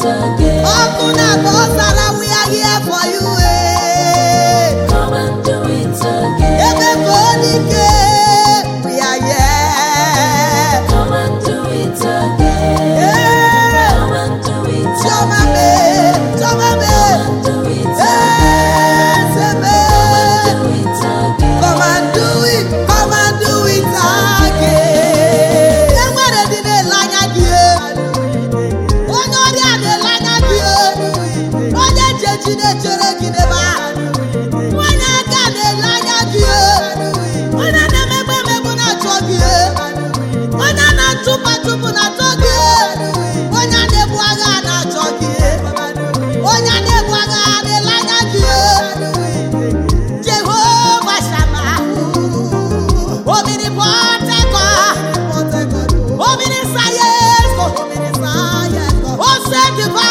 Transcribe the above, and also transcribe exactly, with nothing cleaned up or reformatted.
it again. We are here for you. Eh. Come and do it again. Everybody, we are here. Come and do it again. Yeah. Come and do it Come again. Come Come and do it again. Come and do it again. Come and do it. Come and do it again. Everybody did it like a gift. Oh no, they are the like a gift. Oh, they just did it. When I got it like a gift. When I never remember not talking. When I not too much to put not talking. When I never was not talking. When I never was like a gift. Jehovah Shammah. Omnipotent God. Omniscience. Oh, sanctify.